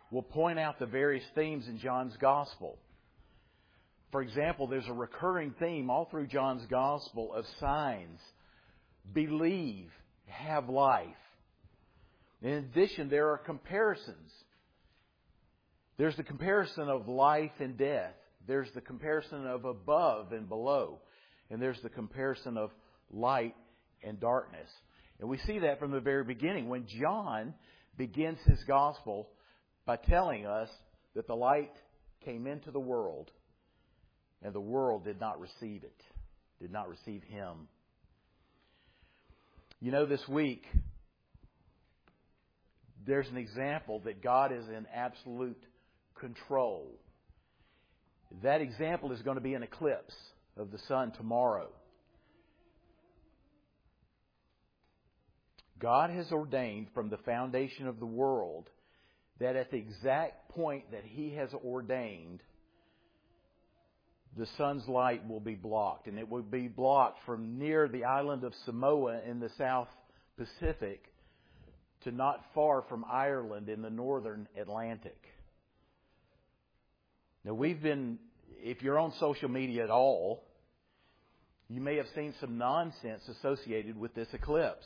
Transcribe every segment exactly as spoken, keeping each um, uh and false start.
will point out the various themes in John's Gospel. For example, there's a recurring theme all through John's Gospel of signs. Believe, have life. In addition, there are comparisons. There's the comparison of life and death. There's the comparison of above and below. And there's the comparison of light and darkness. And we see that from the very beginning when John begins his Gospel by telling us that the light came into the world and the world did not receive it, did not receive Him. You know, this week, there's an example that God is in absolute control. That example is going to be an eclipse of the sun tomorrow. God has ordained from the foundation of the world that at the exact point that He has ordained, the sun's light will be blocked. And it will be blocked from near the island of Samoa in the South Pacific to not far from Ireland in the northern Atlantic. Now, we've been, if you're on social media at all, you may have seen some nonsense associated with this eclipse.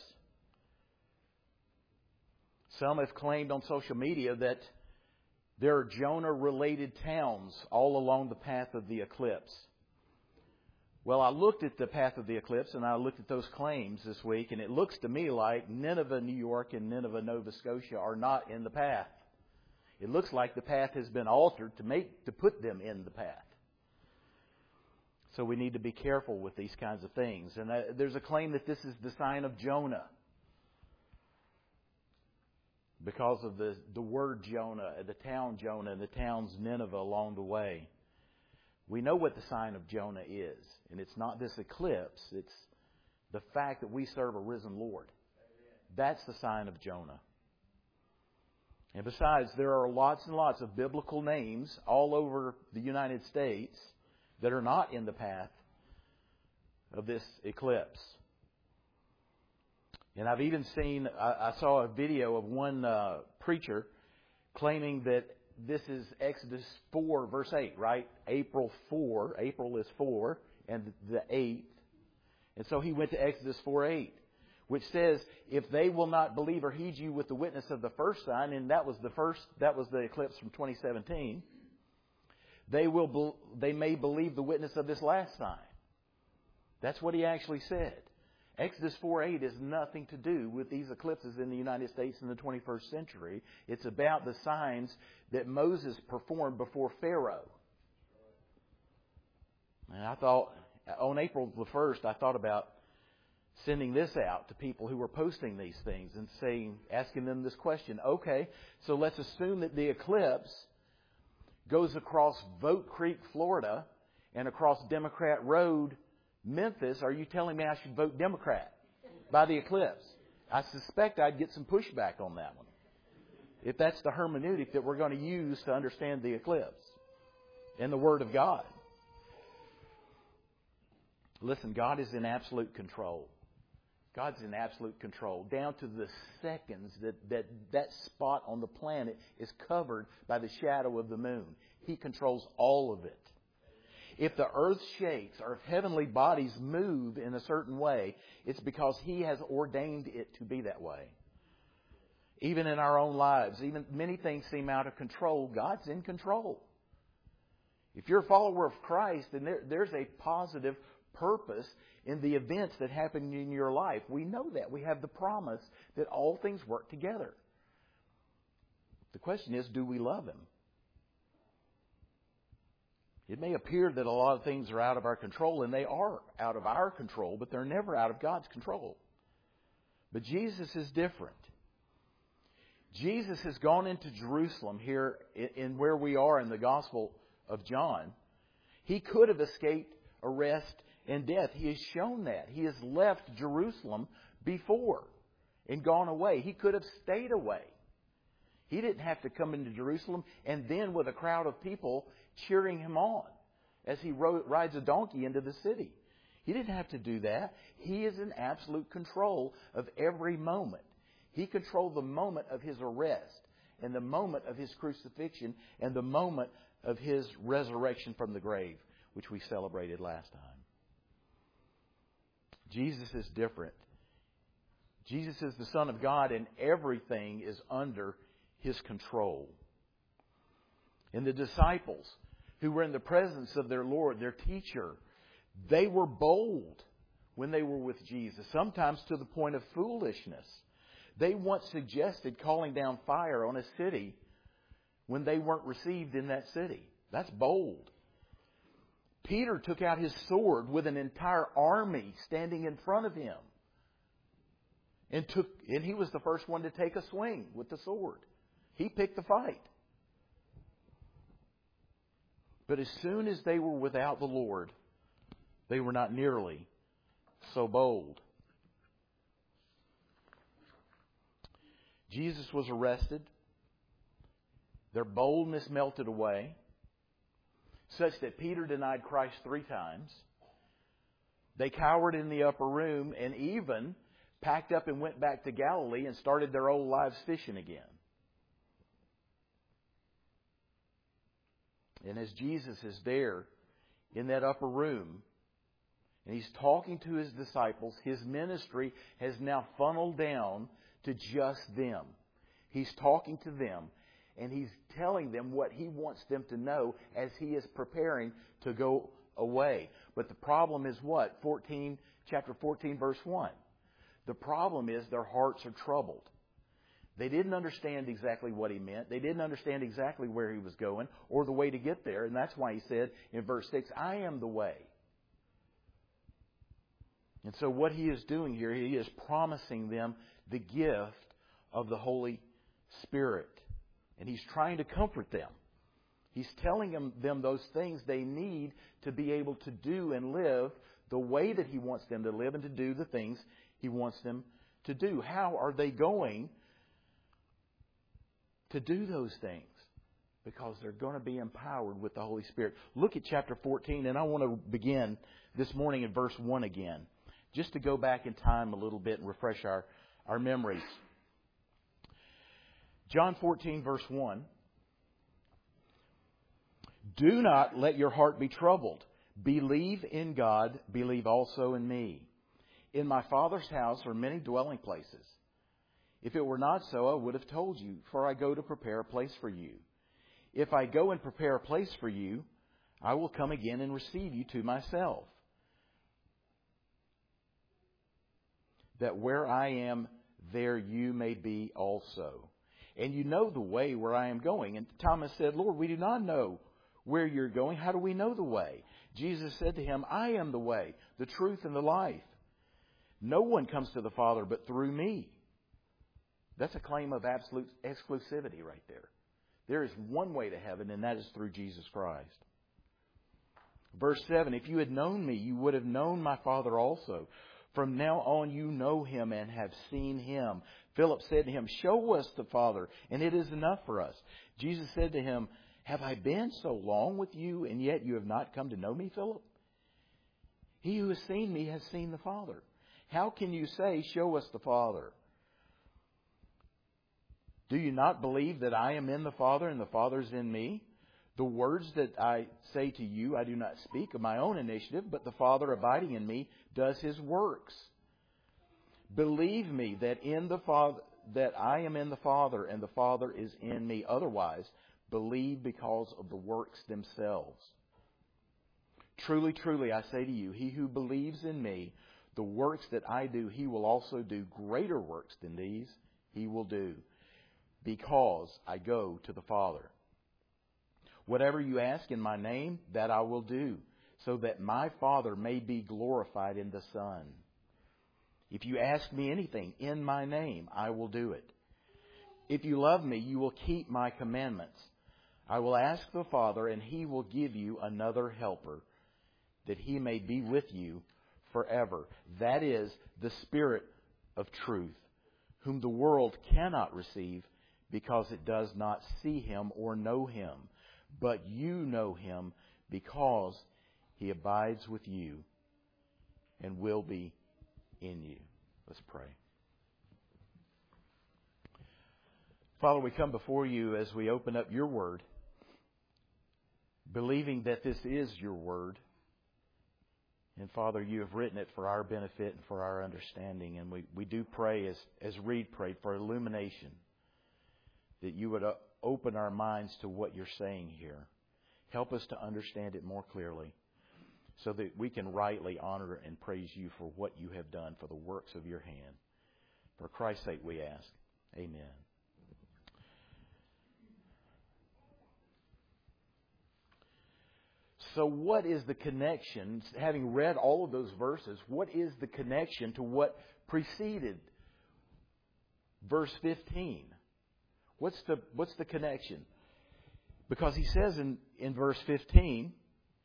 Some have claimed on social media that there are Jonah-related towns all along the path of the eclipse. Well, I looked at the path of the eclipse and I looked at those claims this week, and it looks to me like Nineveh, New York, and Nineveh, Nova Scotia are not in the path. It looks like the path has been altered to make to put them in the path. So we need to be careful with these kinds of things. And uh, there's a claim that this is the sign of Jonah, because of the, the word Jonah, the town Jonah, and the towns Nineveh along the way. We know what the sign of Jonah is. And it's not this eclipse. It's the fact that we serve a risen Lord. That's the sign of Jonah. And besides, there are lots and lots of biblical names all over the United States that are not in the path of this eclipse. And I've even seen, I, I saw a video of one uh, preacher claiming that this is Exodus four, verse eight, right? April fourth, April is four, and the eighth. And so he went to Exodus four eight, which says, if they will not believe or heed you with the witness of the first sign, and that was the first, that was the eclipse from twenty seventeen, they will, be, they may believe the witness of this last sign. That's what he actually said. Exodus four eight has nothing to do with these eclipses in the United States in the twenty-first century. It's about the signs that Moses performed before Pharaoh. And I thought, on April the first, I thought about sending this out to people who were posting these things and saying, asking them this question. Okay, so let's assume that the eclipse goes across Vote Creek, Florida, and across Democrat Road, Memphis. Are you telling me I should vote Democrat by the eclipse? I suspect I'd get some pushback on that one, if that's the hermeneutic that we're going to use to understand the eclipse and the Word of God. Listen, God is in absolute control. God's in absolute control, down to the seconds that, that that spot on the planet is covered by the shadow of the moon. He controls all of it. If the earth shakes or if heavenly bodies move in a certain way, it's because He has ordained it to be that way. Even in our own lives, even many things seem out of control, God's in control. If you're a follower of Christ, then there, there's a positive purpose in the events that happen in your life. We know that. We have the promise that all things work together. The question is, do we love Him? It may appear that a lot of things are out of our control, and they are out of our control, but they're never out of God's control. But Jesus is different. Jesus has gone into Jerusalem here in where we are in the Gospel of John. He could have escaped arrest and death. He has shown that. He has left Jerusalem before and gone away. He could have stayed away. He didn't have to come into Jerusalem and then with a crowd of people cheering Him on as He rode, rides a donkey into the city. He didn't have to do that. He is in absolute control of every moment. He controlled the moment of His arrest and the moment of His crucifixion and the moment of His resurrection from the grave, which we celebrated last time. Jesus is different. Jesus is the Son of God, and everything is under His control. And the disciples who were in the presence of their Lord, their teacher, they were bold when they were with Jesus, sometimes to the point of foolishness. They once suggested calling down fire on a city when they weren't received in that city. That's bold. Peter took out his sword with an entire army standing in front of him. And took and he was the first one to take a swing with the sword. He picked the fight. But as soon as they were without the Lord, they were not nearly so bold. Jesus was arrested. Their boldness melted away, such that Peter denied Christ three times. They cowered in the upper room and even packed up and went back to Galilee and started their old lives fishing again. And as Jesus is there in that upper room, and He's talking to His disciples, His ministry has now funneled down to just them. He's talking to them, and He's telling them what He wants them to know as He is preparing to go away. But the problem is what? fourteen, chapter fourteen, verse one. The problem is their hearts are troubled. They didn't understand exactly what He meant. They didn't understand exactly where He was going or the way to get there. And that's why He said in verse six, I am the way. And so what He is doing here, He is promising them the gift of the Holy Spirit. And He's trying to comfort them. He's telling them, them those things they need to be able to do and live the way that He wants them to live and to do the things He wants them to do. How are they going to do those things? Because they're going to be empowered with the Holy Spirit. Look at chapter fourteen, and I want to begin this morning in verse one again, just to go back in time a little bit and refresh our, our memories. John fourteen, verse one. Do not let your heart be troubled. Believe in God, believe also in me. In my Father's house are many dwelling places. If it were not so, I would have told you, for I go to prepare a place for you. If I go and prepare a place for you, I will come again and receive you to myself, that where I am, there you may be also. And you know the way where I am going. And Thomas said, Lord, we do not know where you're going. How do we know the way? Jesus said to him, I am the way, the truth, and the life. No one comes to the Father but through me. That's a claim of absolute exclusivity right there. There is one way to heaven, and that is through Jesus Christ. Verse seven, if you had known me, you would have known my Father also. From now on you know Him and have seen Him. Philip said to Him, show us the Father, and it is enough for us. Jesus said to him, have I been so long with you, and yet you have not come to know me, Philip? He who has seen me has seen the Father. How can you say, show us the Father? Do you not believe that I am in the Father and the Father is in me? The words that I say to you, I do not speak of my own initiative, but the Father abiding in me does His works. Believe me that in the Father, that I am in the Father and the Father is in me. Otherwise, believe because of the works themselves. Truly, truly, I say to you, he who believes in me, the works that I do, he will also do. Greater works than these he will do, because I go to the Father. Whatever you ask in my name, that I will do, so that my Father may be glorified in the Son. If you ask me anything in my name, I will do it. If you love me, you will keep my commandments. I will ask the Father, and He will give you another helper, that He may be with you forever. That is the Spirit of truth, whom the world cannot receive, because it does not see Him or know Him. But you know Him, because He abides with you and will be in you. Let's pray. Father, we come before you as we open up your word, believing that this is your word. And Father, you have written it for our benefit and for our understanding. And we, we do pray, as, as Reed prayed, for illumination, that you would open our minds to what you're saying here. Help us to understand it more clearly so that we can rightly honor and praise you for what you have done, for the works of your hand. For Christ's sake we ask. Amen. So what is the connection, having read all of those verses, what is the connection to what preceded verse fifteen? What's the, what's the connection? Because he says in, in verse fifteen,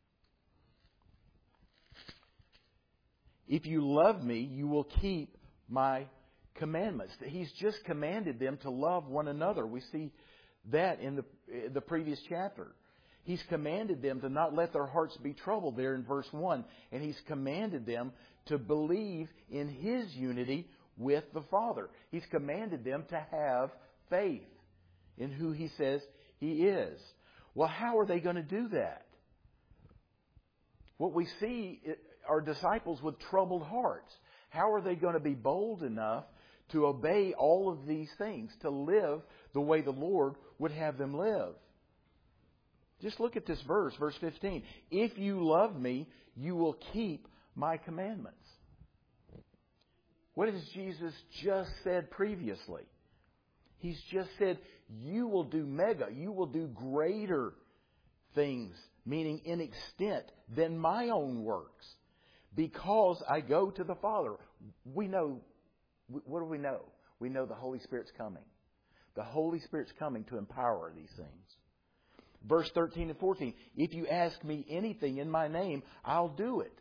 if you love me, you will keep my commandments. He's just commanded them to love one another. We see that in the, in the previous chapter. He's commanded them to not let their hearts be troubled there in verse one. And He's commanded them to believe in His unity with the Father. He's commanded them to have faith in who He says He is. Well, how are they going to do that? What we see are disciples with troubled hearts. How are they going to be bold enough to obey all of these things, to live the way the Lord would have them live? Just look at this verse, verse fifteen. If you love me, you will keep my commandments. What has Jesus just said previously? He's just said, you will do mega, you will do greater things, meaning in extent, than my own works, because I go to the Father. We know, what do we know? We know the Holy Spirit's coming. The Holy Spirit's coming to empower these things. Verse thirteen and fourteen, if you ask me anything in my name, I'll do it.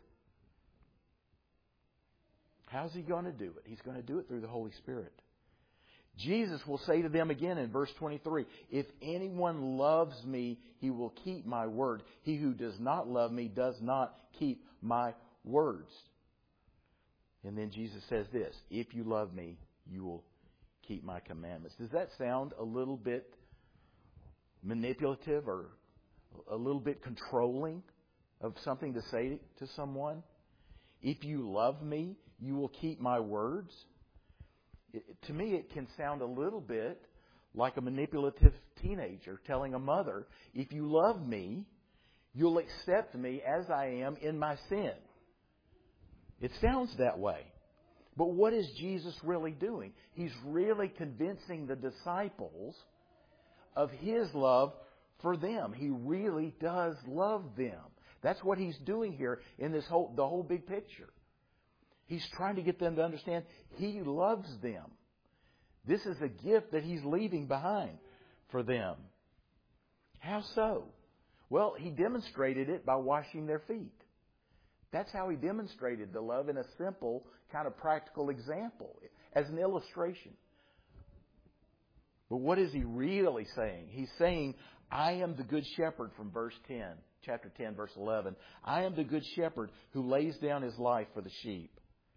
How's He going to do it? He's going to do it through the Holy Spirit. Jesus will say to them again in verse twenty-three, if anyone loves me, he will keep my word. He who does not love me does not keep my words. And then Jesus says this, if you love me, you will keep my commandments. Does that sound a little bit manipulative or a little bit controlling of something to say to someone? If you love me, you will keep my words. It, to me, it can sound a little bit like a manipulative teenager telling a mother, if you love me, you'll accept me as I am in my sin. It sounds that way. But what is Jesus really doing? He's really convincing the disciples of His love for them. He really does love them. That's what He's doing here in this whole, the whole big picture. He's trying to get them to understand He loves them. This is a gift that He's leaving behind for them. How so? Well, He demonstrated it by washing their feet. That's how He demonstrated the love in a simple, kind of practical example, as an illustration. But what is He really saying? He's saying, I am the good shepherd from verse ten, chapter ten, verse eleven. I am the good shepherd who lays down His life for the sheep.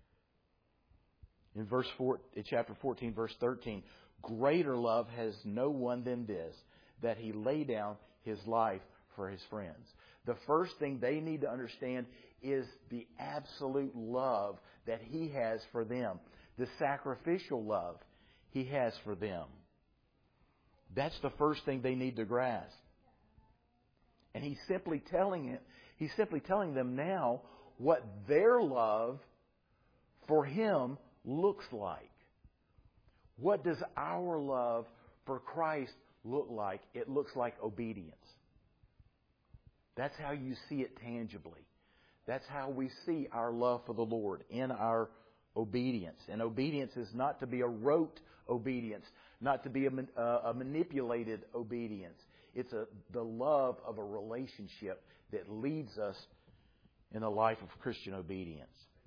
In verse four, in chapter fourteen, verse thirteen, greater love has no one than this, that He lay down His life for His friends. The first thing they need to understand is the absolute love that He has for them, the sacrificial love He has for them. That's the first thing they need to grasp. And He's simply telling it, He's simply telling them now what their love for Him looks like. What does our love for Christ look like? It looks like obedience. That's how you see it tangibly. That's how we see our love for the Lord, in our obedience. And obedience is not to be a rote obedience, not to be a, uh, a manipulated obedience. It's a, the love of a relationship that leads us in a life of Christian obedience.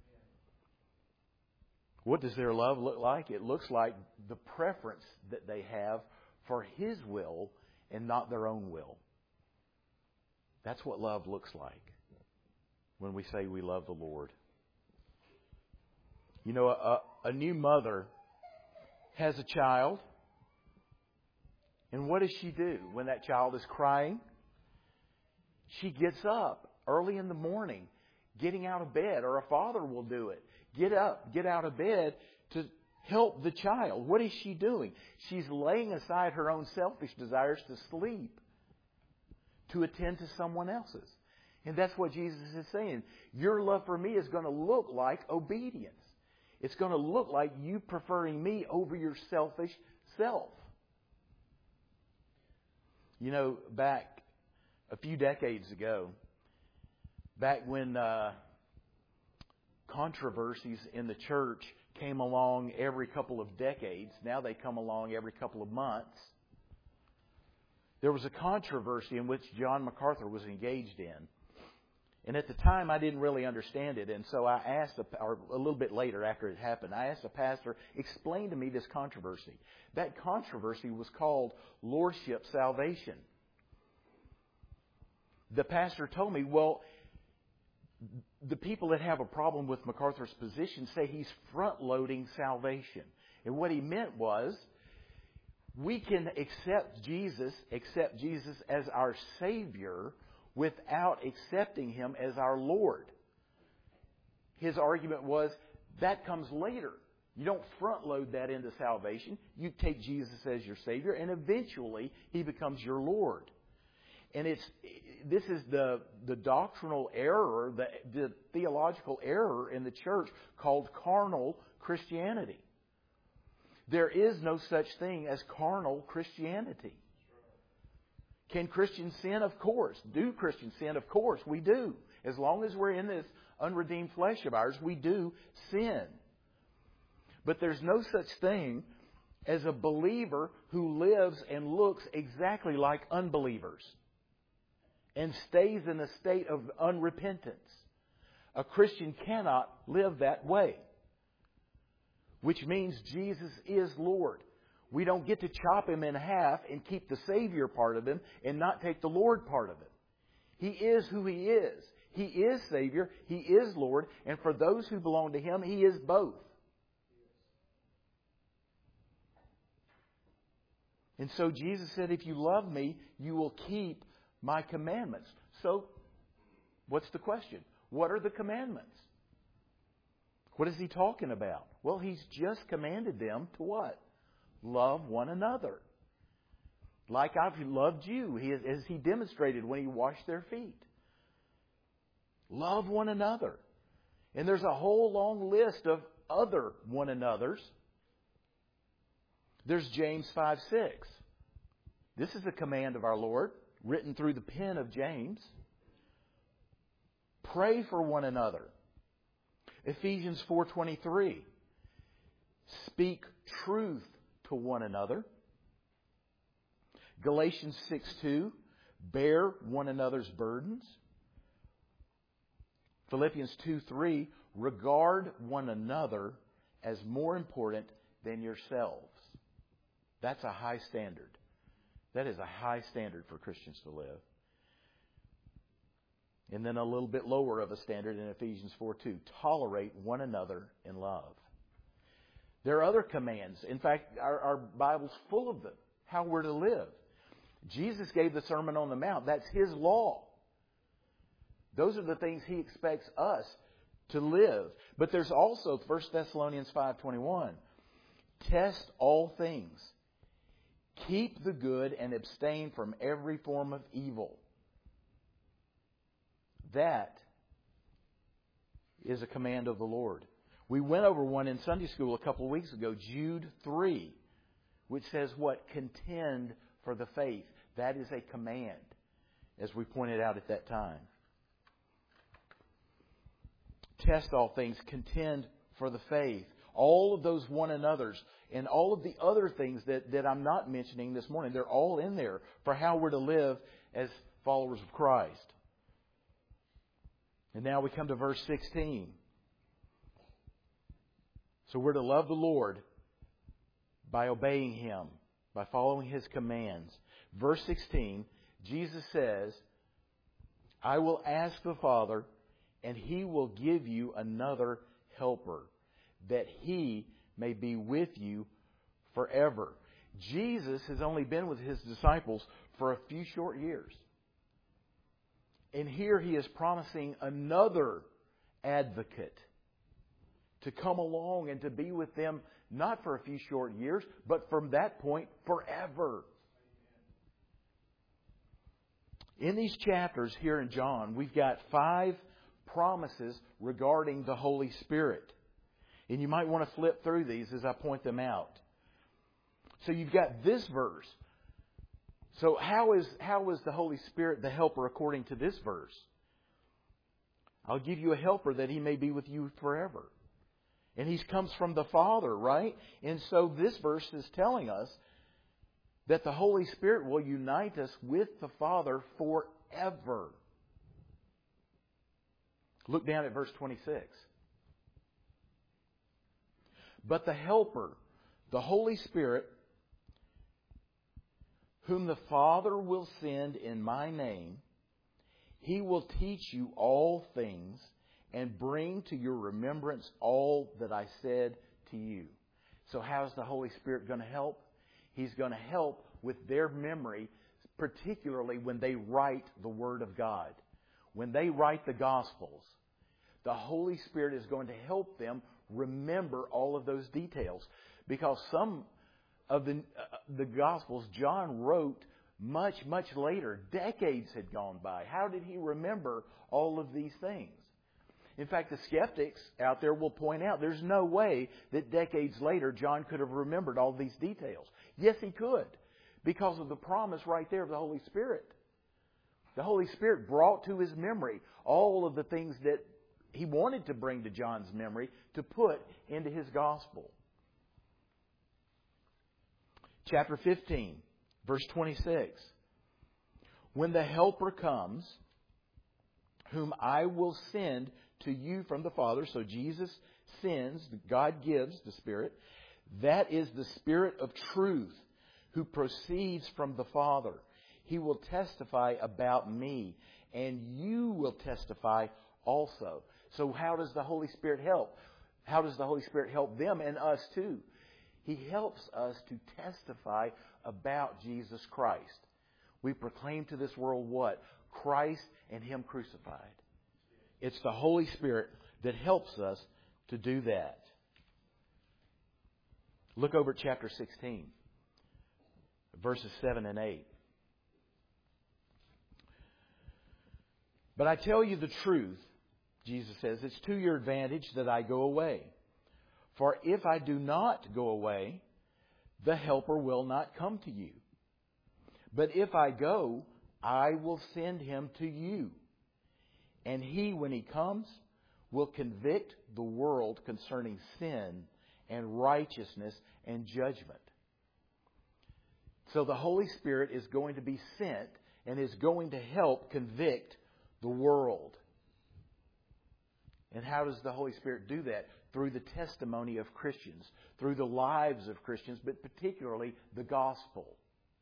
What does their love look like? It looks like the preference that they have for His will and not their own will. That's what love looks like when we say we love the Lord. You know, a, a new mother has a child, And what does she do when that child is crying? She gets up early in the morning, getting out of bed, or a father will do it. Get up, get out of bed to help the child. What is she doing? She's laying aside her own selfish desires to sleep, to attend to someone else's. And that's what Jesus is saying. Your love for me is going to look like obedience. It's going to look like you preferring me over your selfish self. You know, back a few decades ago, back when uh, controversies in the church came along every couple of decades, now they come along every couple of months, there was a controversy in which John MacArthur was engaged in. And at the time, I didn't really understand it. And so I asked, a, or a little bit later after it happened, I asked a pastor, explain to me this controversy. That controversy was called Lordship Salvation. The pastor told me, well, the people that have a problem with MacArthur's position say he's front-loading salvation. And what he meant was, we can accept Jesus, accept Jesus as our Savior, without accepting Him as our Lord. His argument was, that comes later. You don't front load that into salvation. You take Jesus as your Savior, and eventually He becomes your Lord. And it's this is the, the doctrinal error, the, the theological error in the church called carnal Christianity. There is no such thing as carnal Christianity. Can Christians sin? Of course. Do Christians sin? Of course, we do. As long as we're in this unredeemed flesh of ours, we do sin. But there's no such thing as a believer who lives and looks exactly like unbelievers and stays in a state of unrepentance. A Christian cannot live that way, which means Jesus is Lord. We don't get to chop Him in half and keep the Savior part of Him and not take the Lord part of Him. He is who He is. He is Savior. He is Lord. And for those who belong to Him, He is both. And so Jesus said, if you love me, you will keep my commandments. So, what's the question? What are the commandments? What is He talking about? Well, He's just commanded them to what? Love one another. Like I've loved you, he, as He demonstrated when He washed their feet. Love one another. And there's a whole long list of other one another's. There's James five six. This is a command of our Lord, written through the pen of James. Pray for one another. Ephesians four twenty-three. Speak truth to one another. Galatians six two. Bear one another's burdens. Philippians two three. Regard one another as more important than yourselves. That's a high standard. That is a high standard for Christians to live. And then a little bit lower of a standard in Ephesians four two. Tolerate one another in love. There are other commands. In fact, our, our Bible's full of them. How we're to live. Jesus gave the Sermon on the Mount. That's His law. Those are the things He expects us to live. But there's also First Thessalonians five twenty-one. Test all things. Keep the good and abstain from every form of evil. That is a command of the Lord. We went over one in Sunday school a couple of weeks ago, Jude three, which says what? Contend for the faith. That is a command, as we pointed out at that time. Test all things. Contend for the faith. All of those one another's and all of the other things that, that I'm not mentioning this morning, they're all in there for how we're to live as followers of Christ. And now we come to verse sixteen. So we're to love the Lord by obeying Him, by following His commands. Verse sixteen, Jesus says, I will ask the Father, and He will give you another helper, that He may be with you forever. Jesus has only been with His disciples for a few short years. And here He is promising another advocate to come along and to be with them not for a few short years, but from that point forever. In these chapters here in John, we've got five promises regarding the Holy Spirit. And you might want to flip through these as I point them out. So you've got this verse. So how is, how is the Holy Spirit the helper according to this verse? I'll give you a helper that He may be with you forever. And He comes from the Father, right? And so this verse is telling us that the Holy Spirit will unite us with the Father forever. Look down at verse twenty-six. But the Helper, the Holy Spirit, whom the Father will send in my name, He will teach you all things and bring to your remembrance all that I said to you. So how is the Holy Spirit going to help? He's going to help with their memory, particularly when they write the Word of God. When they write the Gospels, the Holy Spirit is going to help them remember all of those details. Because some of the, uh, the Gospels John wrote much, much later. Decades had gone by. How did he remember all of these things? In fact, the skeptics out there will point out there's no way that decades later John could have remembered all these details. Yes, he could, because of the promise right there of the Holy Spirit. The Holy Spirit brought to his memory all of the things that he wanted to bring to John's memory to put into his gospel. Chapter fifteen, verse twenty-six. When the Helper comes, whom I will send to you from the Father, so Jesus sends, God gives the Spirit, that is the Spirit of truth who proceeds from the Father. He will testify about me, and you will testify also. So how does the Holy Spirit help? How does the Holy Spirit help them and us too? He helps us to testify about Jesus Christ. We proclaim to this world what? Christ and Him crucified. It's the Holy Spirit that helps us to do that. Look over at chapter sixteen, verses seven and eight. But I tell you the truth, Jesus says, it's to your advantage that I go away. For if I do not go away, the Helper will not come to you. But if I go, I will send Him to you. And He, when He comes, will convict the world concerning sin and righteousness and judgment. So the Holy Spirit is going to be sent and is going to help convict the world. And how does the Holy Spirit do that? Through the testimony of Christians, through the lives of Christians, but particularly the gospel.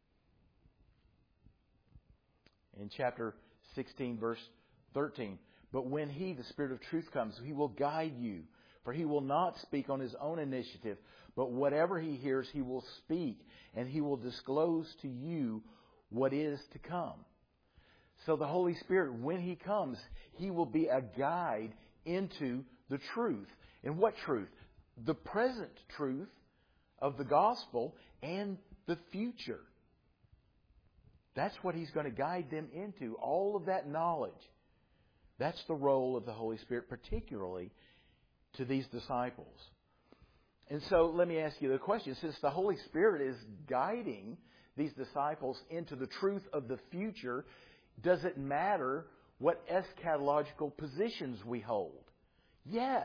In chapter sixteen, verse thirteen, but when He, the Spirit of truth, comes, He will guide you. For He will not speak on His own initiative, but whatever He hears, He will speak, and He will disclose to you what is to come. So the Holy Spirit, when He comes, He will be a guide into the truth. And what truth? The present truth of the gospel and the future. That's what He's going to guide them into, all of that knowledge. That's the role of the Holy Spirit, particularly to these disciples. And so let me ask you the question. Since the Holy Spirit is guiding these disciples into the truth of the future, does it matter what eschatological positions we hold? Yes.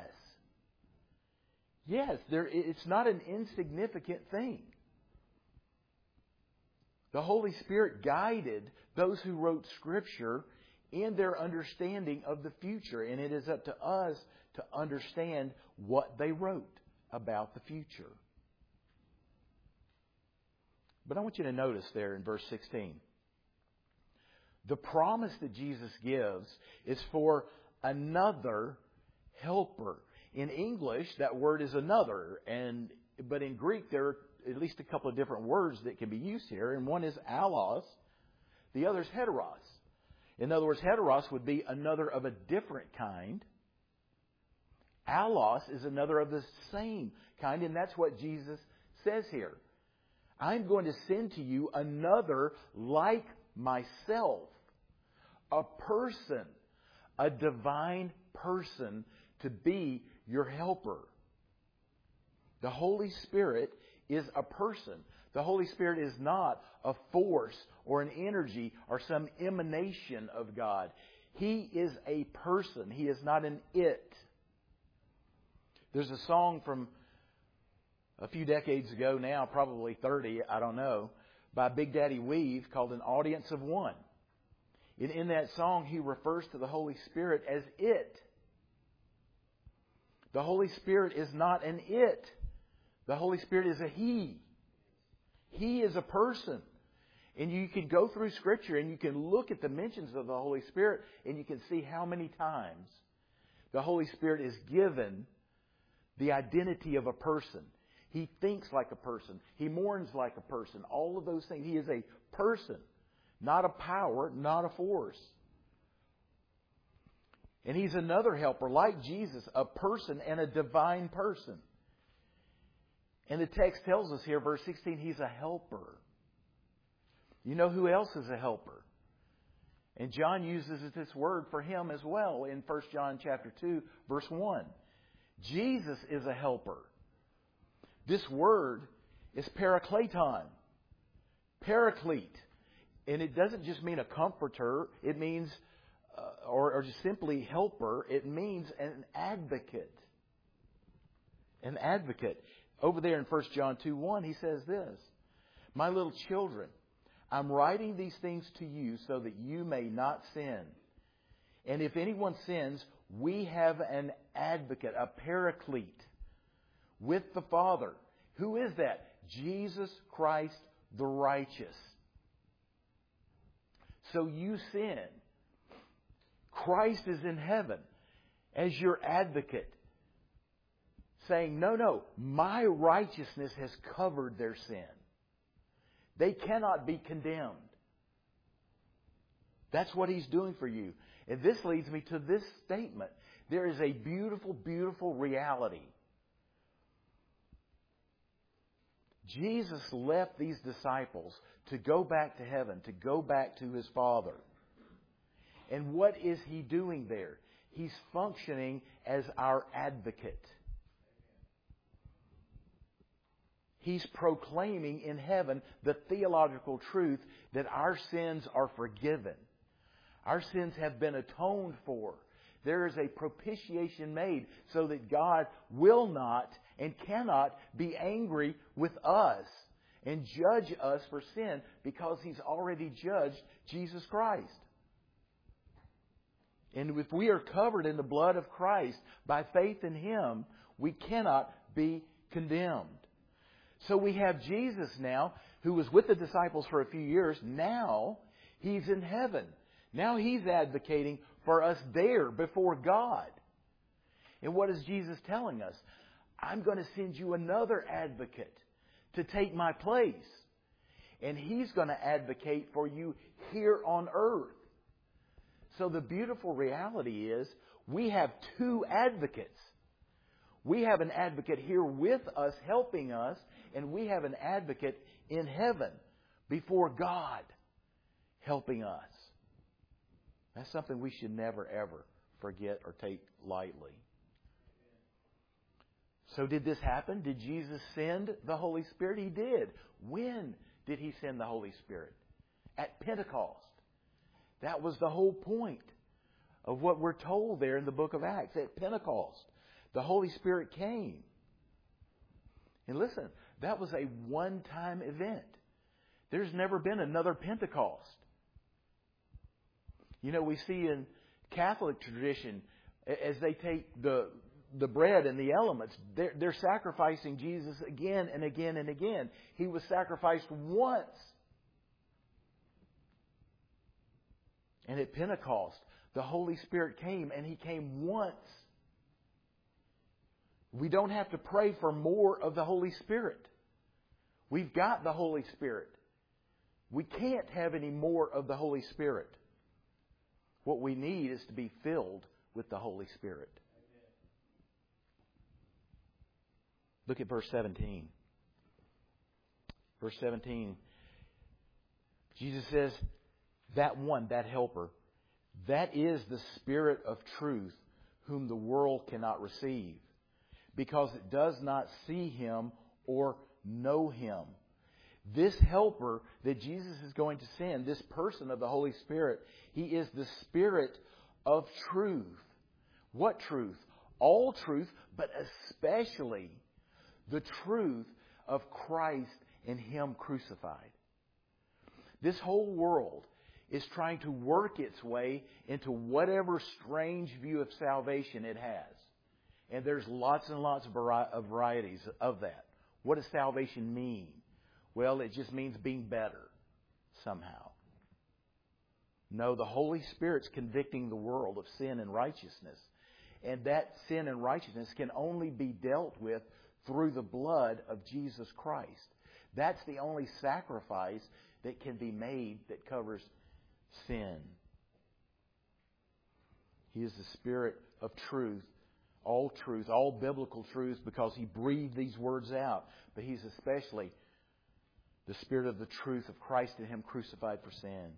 Yes, there, it's not an insignificant thing. The Holy Spirit guided those who wrote Scripture in their understanding of the future. And it is up to us to understand what they wrote about the future. But I want you to notice there in verse sixteen. The promise that Jesus gives is for another helper. In English, that word is another. and But in Greek, there at least a couple of different words that can be used here, and one is allos, the other is heteros. In other words, heteros would be another of a different kind. Allos is another of the same kind, and that's what Jesus says here. I'm going to send to you another like myself, a person, a divine person to be your helper. The Holy Spirit is a person. The Holy Spirit is not a force or an energy or some emanation of God. He is a person. He is not an it. There's a song from a few decades ago now, probably thirty, I don't know, by Big Daddy Weave called An Audience of One. And in that song, he refers to the Holy Spirit as it. The Holy Spirit is not an it. The Holy Spirit is a He. He is a person. And you can go through Scripture and you can look at the mentions of the Holy Spirit and you can see how many times the Holy Spirit is given the identity of a person. He thinks like a person. He mourns like a person. All of those things. He is a person, not a power, not a force. And He's another helper, like Jesus, a person and a divine person. And the text tells us here, verse sixteen, He's a helper. You know who else is a helper? And John uses this word for Him as well in First John chapter two, verse one. Jesus is a helper. This word is parakleton, paraclete. And it doesn't just mean a comforter. It means, uh, or, or just simply helper. It means an advocate. An advocate. Over there in First John two one, he says this, My little children, I'm writing these things to you so that you may not sin. And if anyone sins, we have an advocate, a paraclete, with the Father. Who is that? Jesus Christ the righteous. So you sin. Christ is in heaven as your advocate, saying, no, no, my righteousness has covered their sin. They cannot be condemned. That's what He's doing for you. And this leads me to this statement. There is a beautiful, beautiful reality. Jesus left these disciples to go back to heaven, to go back to His Father. And what is He doing there? He's functioning as our advocate. He's proclaiming in heaven the theological truth that our sins are forgiven. Our sins have been atoned for. There is a propitiation made so that God will not and cannot be angry with us and judge us for sin because He's already judged Jesus Christ. And if we are covered in the blood of Christ by faith in Him, we cannot be condemned. So we have Jesus now, who was with the disciples for a few years. Now He's in heaven. Now He's advocating for us there before God. And what is Jesus telling us? I'm going to send you another advocate to take my place. And He's going to advocate for you here on earth. So the beautiful reality is we have two advocates. We have an advocate here with us, helping us, and we have an advocate in heaven before God, helping us. That's something we should never, ever forget or take lightly. So did this happen? Did Jesus send the Holy Spirit? He did. When did He send the Holy Spirit? At Pentecost. That was the whole point of what we're told there in the book of Acts. At Pentecost, the Holy Spirit came. And listen, that was a one-time event. There's never been another Pentecost. You know, we see in Catholic tradition, as they take the the bread and the elements, they're, they're sacrificing Jesus again and again and again. He was sacrificed once. And at Pentecost, the Holy Spirit came, and He came once. We don't have to pray for more of the Holy Spirit. We've got the Holy Spirit. We can't have any more of the Holy Spirit. What we need is to be filled with the Holy Spirit. Look at verse seventeen. Verse seventeen. Jesus says, that one, that helper, that is the Spirit of truth, whom the world cannot receive, because it does not see Him or know Him. This helper that Jesus is going to send, this person of the Holy Spirit, He is the Spirit of truth. What truth? All truth, but especially the truth of Christ and Him crucified. This whole world is trying to work its way into whatever strange view of salvation it has. And there's lots and lots of varieties of that. What does salvation mean? Well, it just means being better somehow. No, the Holy Spirit's convicting the world of sin and righteousness. And that sin and righteousness can only be dealt with through the blood of Jesus Christ. That's the only sacrifice that can be made that covers sin. He is the Spirit of truth, all truth, all biblical truth, because He breathed these words out. But He's especially the Spirit of the truth of Christ and Him crucified for sin.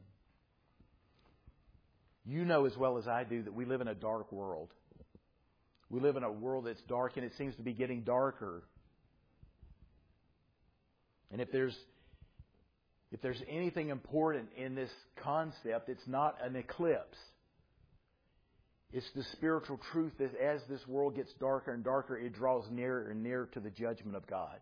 You know as well as I do that we live in a dark world. We live in a world that's dark, and it seems to be getting darker. And if there's if there's anything important in this concept, it's not an eclipse. It's the spiritual truth that as this world gets darker and darker, it draws nearer and nearer to the judgment of God.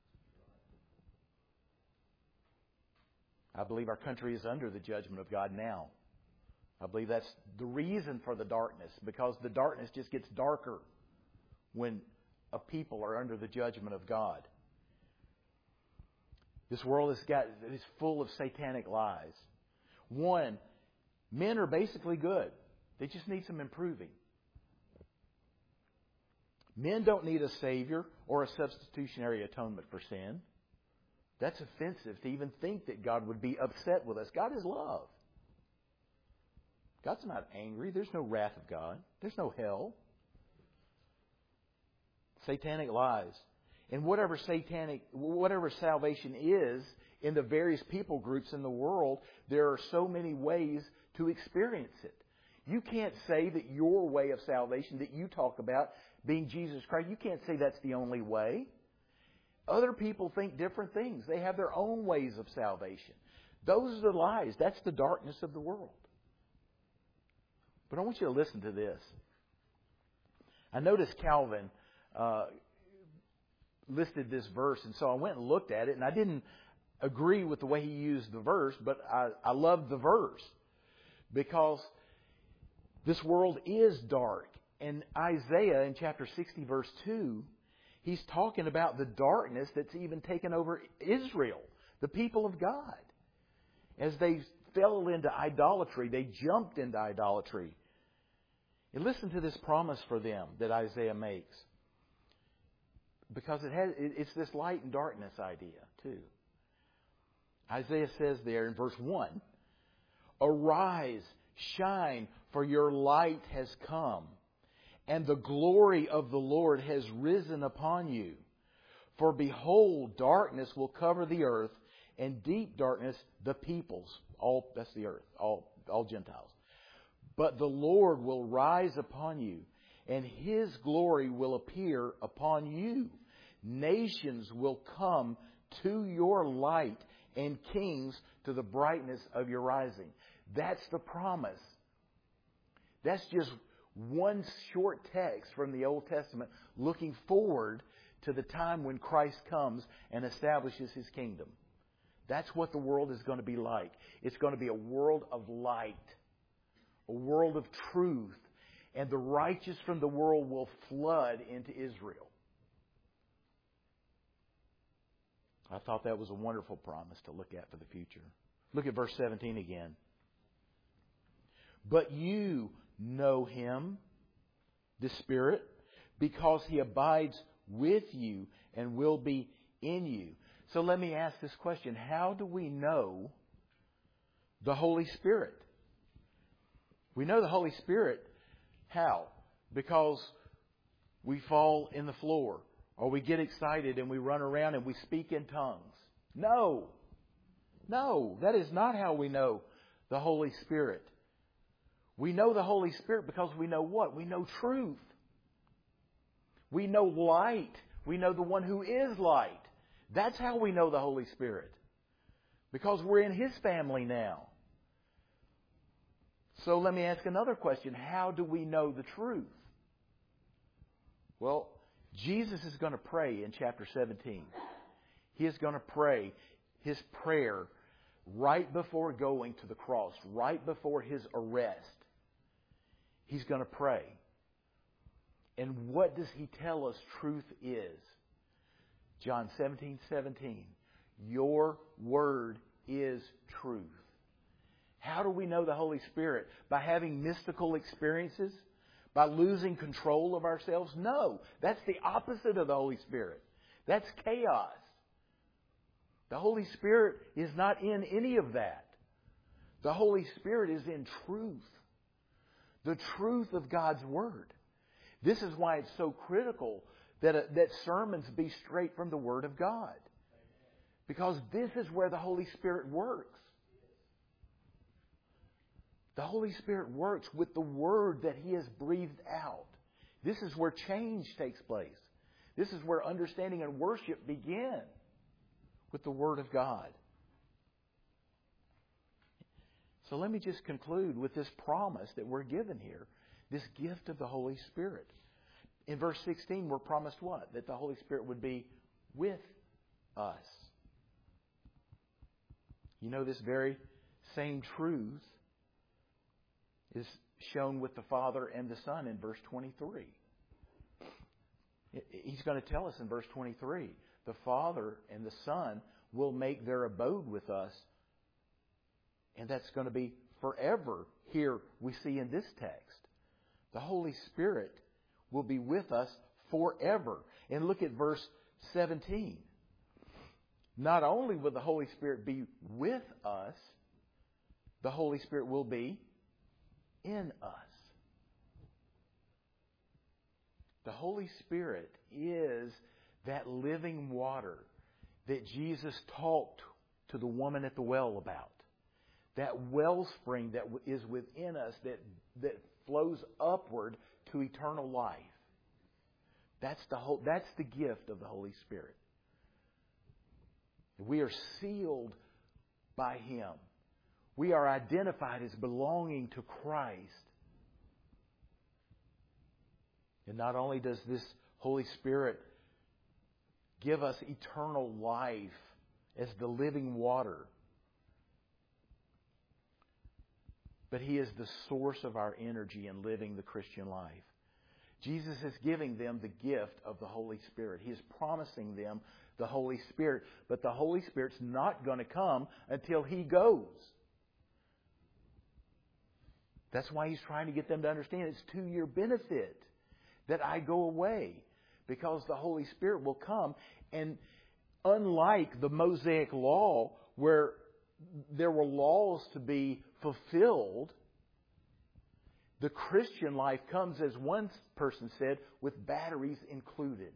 I believe our country is under the judgment of God now. I believe that's the reason for the darkness, because the darkness just gets darker when a people are under the judgment of God. This world is got is full of satanic lies. One, men are basically good. They just need some improving. Men don't need a Savior or a substitutionary atonement for sin. That's offensive to even think that God would be upset with us. God is love. God's not angry. There's no wrath of God. There's no hell. Satanic lies. And whatever satanic, whatever salvation is in the various people groups in the world, there are so many ways to experience it. You can't say that your way of salvation that you talk about being Jesus Christ, you can't say that's the only way. Other people think different things. They have their own ways of salvation. Those are the lies. That's the darkness of the world. But I want you to listen to this. I noticed Calvin uh, listed this verse, and so I went and looked at it, and I didn't agree with the way he used the verse, but I, I loved the verse because this world is dark. And Isaiah in chapter sixty, verse two, he's talking about the darkness that's even taken over Israel, the people of God. As they fell into idolatry, they jumped into idolatry. And listen to this promise for them that Isaiah makes. Because it has, it's this light and darkness idea, too. Isaiah says there in verse one, "Arise, shine, for your light has come, and the glory of the Lord has risen upon you. For behold, darkness will cover the earth, and deep darkness the peoples." All, that's the earth, all, all Gentiles. "But the Lord will rise upon you, and His glory will appear upon you. Nations will come to your light, and kings to the brightness of your rising." That's the promise. That's just one short text from the Old Testament looking forward to the time when Christ comes and establishes His kingdom. That's what the world is going to be like. It's going to be a world of light, a world of truth, and the righteous from the world will flood into Israel. I thought that was a wonderful promise to look at for the future. Look at verse seventeen again. "But you know Him, the Spirit, because He abides with you and will be in you." So let me ask this question. How do we know the Holy Spirit? We know the Holy Spirit. How? Because we fall in the floor, or we get excited and we run around and we speak in tongues. No. No, that is not how we know the Holy Spirit. We know the Holy Spirit because we know what? We know truth. We know light. We know the one who is light. That's how we know the Holy Spirit. Because we're in His family now. So let me ask another question. How do we know the truth? Well, Jesus is going to pray in chapter seventeen. He is going to pray His prayer right before going to the cross, right before His arrest. He's going to pray. And what does He tell us truth is? John seventeen seventeen. Your word is truth. How do we know the Holy Spirit? By having mystical experiences? By losing control of ourselves? No. That's the opposite of the Holy Spirit. That's chaos. The Holy Spirit is not in any of that. The Holy Spirit is in truth. The truth of God's Word. This is why it's so critical that, uh, that sermons be straight from the Word of God. Because this is where the Holy Spirit works. The Holy Spirit works with the Word that He has breathed out. This is where change takes place. This is where understanding and worship begin with the Word of God. So let me just conclude with this promise that we're given here. This gift of the Holy Spirit. In verse sixteen, we're promised what? That the Holy Spirit would be with us. You know, this very same truth is shown with the Father and the Son in verse twenty-three. He's going to tell us in verse twenty-three, the Father and the Son will make their abode with us. And that's going to be forever. Here we see in this text. The Holy Spirit will be with us forever. And look at verse seventeen. Not only will the Holy Spirit be with us, the Holy Spirit will be in us. The Holy Spirit is that living water that Jesus talked to the woman at the well about. That wellspring that is within us that, that flows upward to eternal life. That's the whole, that's the gift of the Holy Spirit. We are sealed by Him. We are identified as belonging to Christ. And not only does this Holy Spirit give us eternal life as the living water, but He is the source of our energy in living the Christian life. Jesus is giving them the gift of the Holy Spirit. He is promising them the Holy Spirit. But the Holy Spirit's not going to come until He goes. That's why He's trying to get them to understand it's to your benefit that I go away. Because the Holy Spirit will come. And unlike the Mosaic Law, where there were laws to be fulfilled, the Christian life comes, as one person said, with batteries included.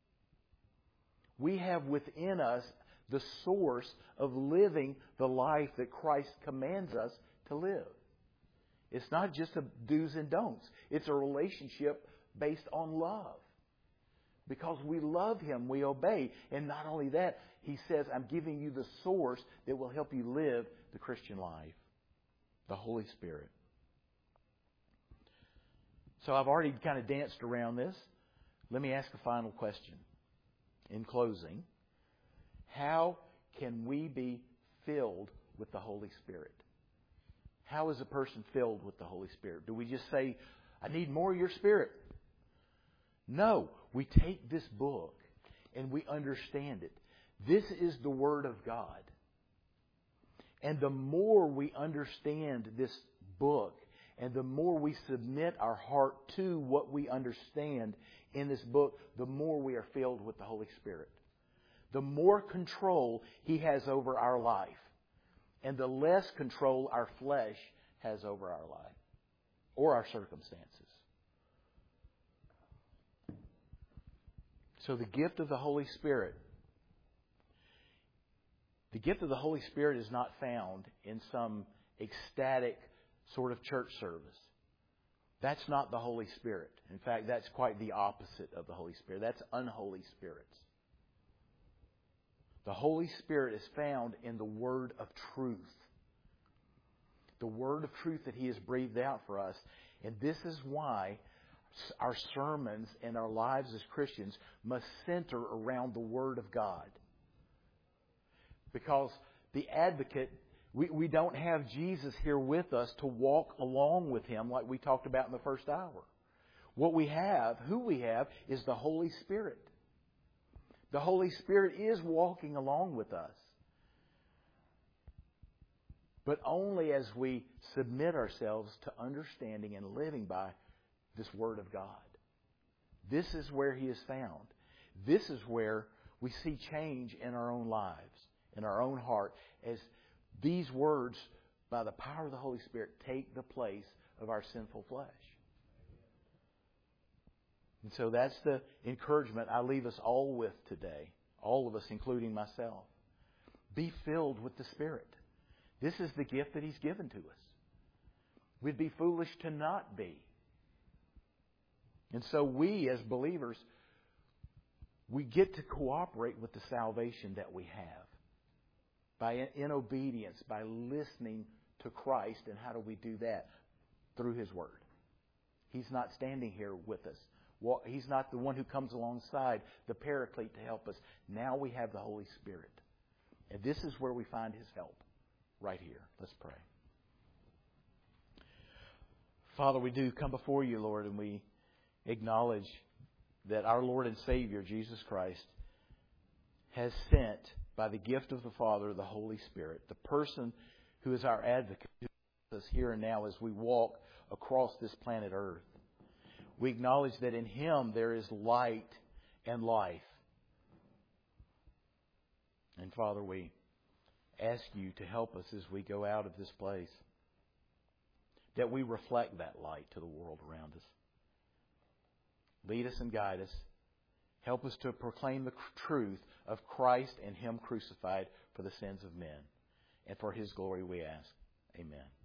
We have within us the source of living the life that Christ commands us to live. It's not just a do's and don'ts. It's a relationship based on love. Because we love Him, we obey. And not only that, He says, I'm giving you the source that will help you live the Christian life. The Holy Spirit. So I've already kind of danced around this. Let me ask a final question. In closing, how can we be filled with the Holy Spirit? How is a person filled with the Holy Spirit? Do we just say, I need more of your Spirit? No. We take this book and we understand it. This is the Word of God. And the more we understand this book, and the more we submit our heart to what we understand in this book, the more we are filled with the Holy Spirit. the more control He has over our life, and the less control our flesh has over our life or our circumstances. So the gift of the Holy Spirit, the gift of the Holy Spirit is not found in some ecstatic sort of church service. That's not the Holy Spirit. In fact, that's quite the opposite of the Holy Spirit. That's unholy spirits. The Holy Spirit is found in the Word of truth. The Word of truth that He has breathed out for us. And this is why our sermons and our lives as Christians must center around the Word of God. Because the advocate, we, we don't have Jesus here with us to walk along with Him like we talked about in the first hour. What we have, who we have, is the Holy Spirit. The Holy Spirit is walking along with us. But only as we submit ourselves to understanding and living by this Word of God. This is where He is found. This is where we see change in our own lives, in our own heart, as these words, by the power of the Holy Spirit, take the place of our sinful flesh. And so that's the encouragement I leave us all with today. All of us, including myself. Be filled with the Spirit. This is the gift that He's given to us. We'd be foolish to not be. And so we, as believers, we get to cooperate with the salvation that we have. By in obedience, by listening to Christ. And how do we do that? Through His Word. He's not standing here with us. Well, He's not the one who comes alongside, the Paraclete, to help us. Now we have the Holy Spirit. And this is where we find His help. Right here. Let's pray. Father, we do come before You, Lord, and we acknowledge that our Lord and Savior, Jesus Christ, has sent, by the gift of the Father, the Holy Spirit, the person who is our advocate, who is us here and now as we walk across this planet Earth. We acknowledge that in Him there is light and life. And Father, we ask You to help us as we go out of this place, that we reflect that light to the world around us. Lead us and guide us. Help us to proclaim the truth of Christ and Him crucified for the sins of men. And for His glory we ask. Amen.